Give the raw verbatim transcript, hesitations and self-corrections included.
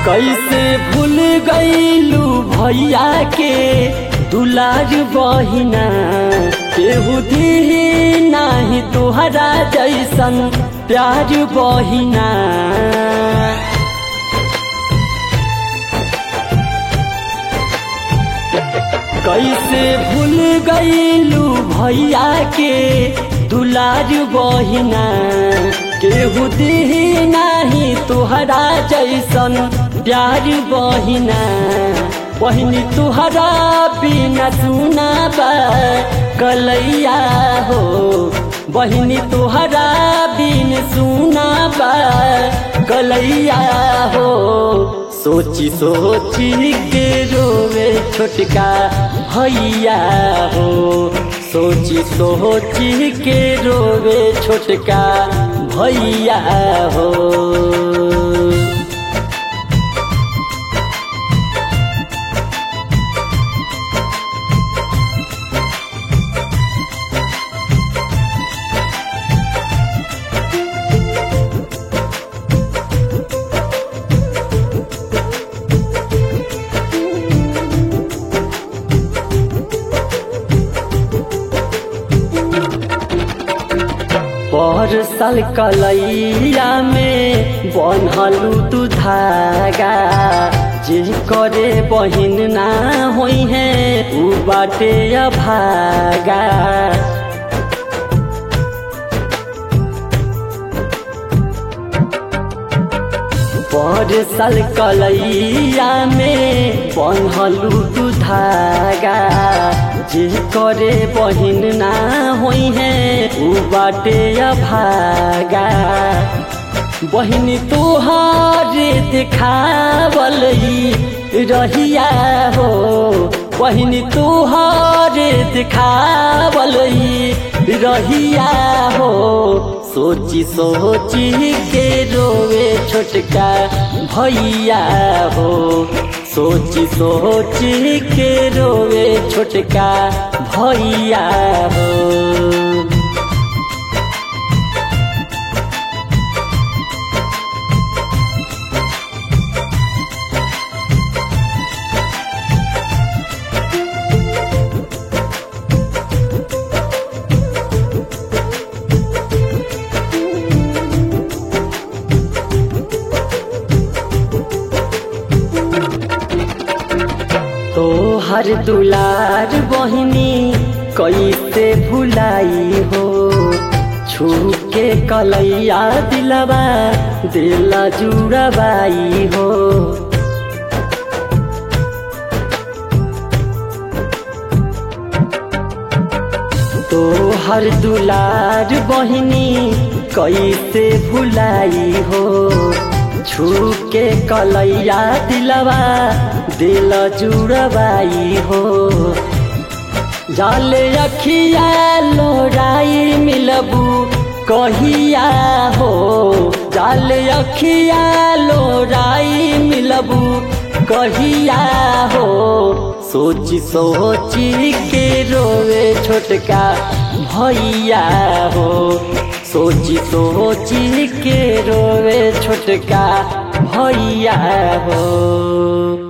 कैसे भूल गईलू भैया के दुलार बहिना, केहू दी नाही तुहरा जैसन प्यार बहिना। कैसे भूल गईलू भैया के दुलार बहिना, केहू दी नाही तुहरा जैसन प्यार बहिना। बहिनी तुहरा बिना सुना बा कलैया हो, बहिनी तुहरा बिन सुना बा कलैया हो। सोची सोची के रोवे छोटका भैया हो, सोची सोची के रोवे छोटका भैया हो। पर साल कलैया में बन्हलू तू धागा, जे करे बहिन ना होई है उ बाटे अभागा। पर साल कलैया में बन्हलू तू धागा, जे करे बहिन ना होई है उ बाटे अभागा। बहिनी तुहारे देखावल रहिया हो, बहिनी तुहारे देखावल रहिया हो। सोची सोची के रोवे छोटका भैया हो, सोची सोची के रोवे छोटका भैया हो। तो हर दुलार बहिनी कैसे भुलाई हो, छू के कलैया दिलवा दिला जुड़ाबाई हो। तो हर दुलार बहिनी कैसे भुलाई हो, छू के कलैया दिलवा दिल जुड़ाबाई हो। जाले अखिया लोराई मिलबू कहिया हो, जाले अखिया लोराई मिलबू कहिया हो। सोची सोची के रोवे छोटका भैया हो, सोची सोची के रोवे छोटका भैया हो।